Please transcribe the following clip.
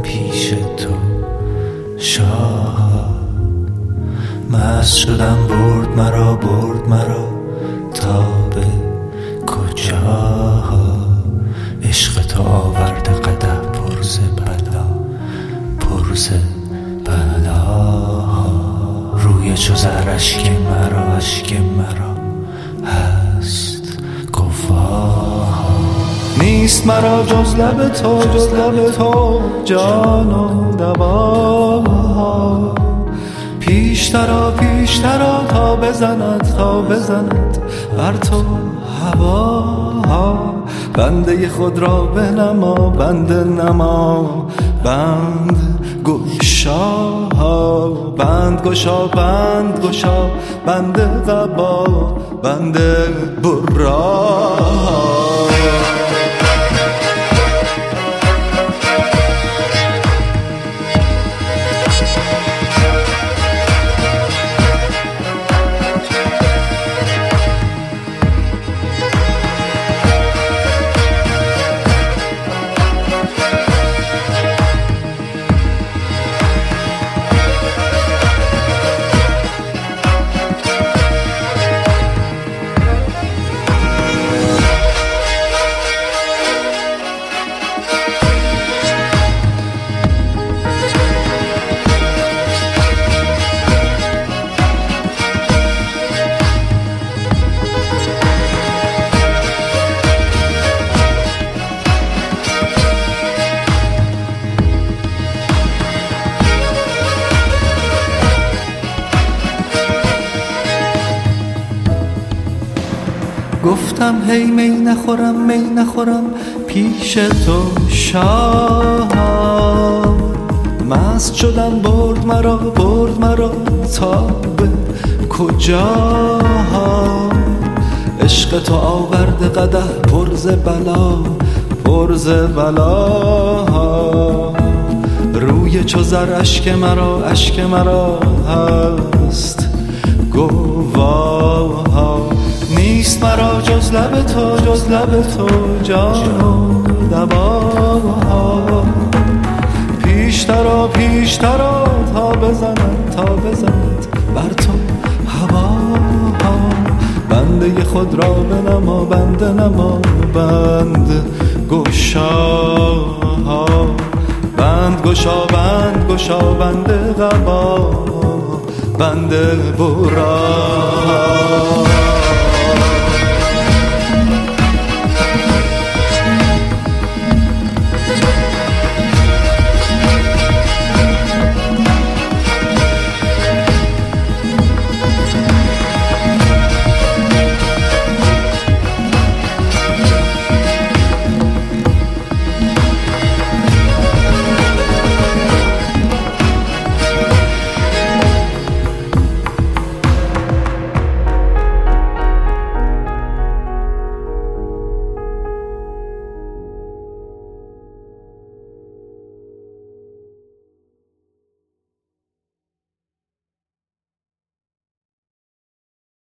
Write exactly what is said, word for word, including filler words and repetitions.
پیش تو شاه. مست شدم برد مرا برد مرا تا به کجا. عشق تو آورده قدح پر ز بلا پر ز بلا. روی چو زر اشک مرا اشک مرا هست گواه. نیست مرا جز لب تو جز لب تو جان و دوا. پیشترا پیشترا تا بزند تا بزند بر تو هوا. بنده خود را بنما بنده نما بند گشا. بند گشا بند گشا بنده قبا بنده برا. گفتم هی می نخورم می نخورم پیش تو شاه. مست شدم برد مرا برد مرا تا به کجا. عشق تو آورده قدح پر ز بلا پر ز بلا. روی چو زر اشک مرا اشک مرا هست گواه. نیست مرا جز لب تو جز لب تو جان و دوا. پیشترا پیشترا تا بزند تا بزند بر تو هوا. بنده خود را بنما بنده نما بند گشا. بند گشا بند گشا بنده قبا بنده برا.